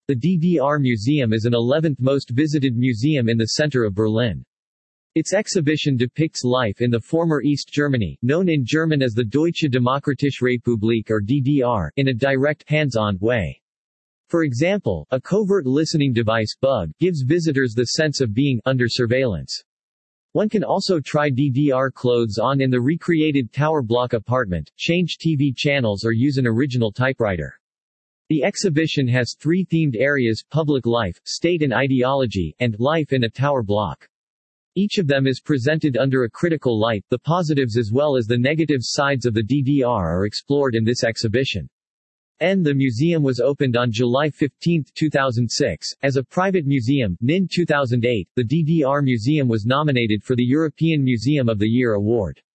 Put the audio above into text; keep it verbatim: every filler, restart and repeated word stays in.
The D D R Museum is an eleventh most visited museum in the center of Berlin. Its exhibition depicts life in the former East Germany, known in German as the Deutsche Demokratische Republik or D D R, in a direct, hands-on way. For example, a covert listening device bug gives visitors the sense of being under surveillance. One can also try D D R clothes on in the recreated tower block apartment, change T V channels or use an original typewriter. The exhibition has three themed areas: public life, state and ideology, and life in a tower block. Each of them is presented under a critical light. The positives as well as the negative sides of the D D R are explored in this exhibition. N. The museum was opened on July fifteenth two thousand six. As a private museum, N I two thousand eight, the D D R Museum was nominated for the European Museum of the Year award.